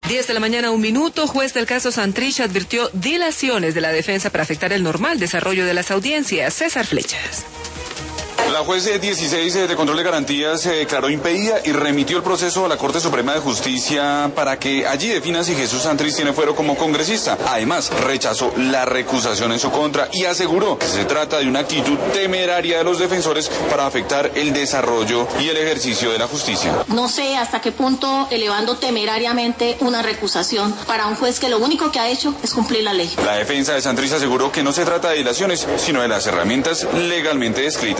10 de la mañana, 1 minuto. Juez del caso Santrich advirtió dilaciones de la defensa para afectar el normal desarrollo de las audiencias. César Flechas. La juez 16 de control de garantías declaró impedida y remitió el proceso a la Corte Suprema de Justicia para que allí defina si Jesús Santrich tiene fuero como congresista. Además, rechazó la recusación en su contra y aseguró que se trata de una actitud temeraria de los defensores para afectar el desarrollo y el ejercicio de la justicia. No sé hasta qué punto elevando temerariamente una recusación para un juez que lo único que ha hecho es cumplir la ley. La defensa de Santrich aseguró que no se trata de dilaciones, sino de las herramientas legalmente descritas.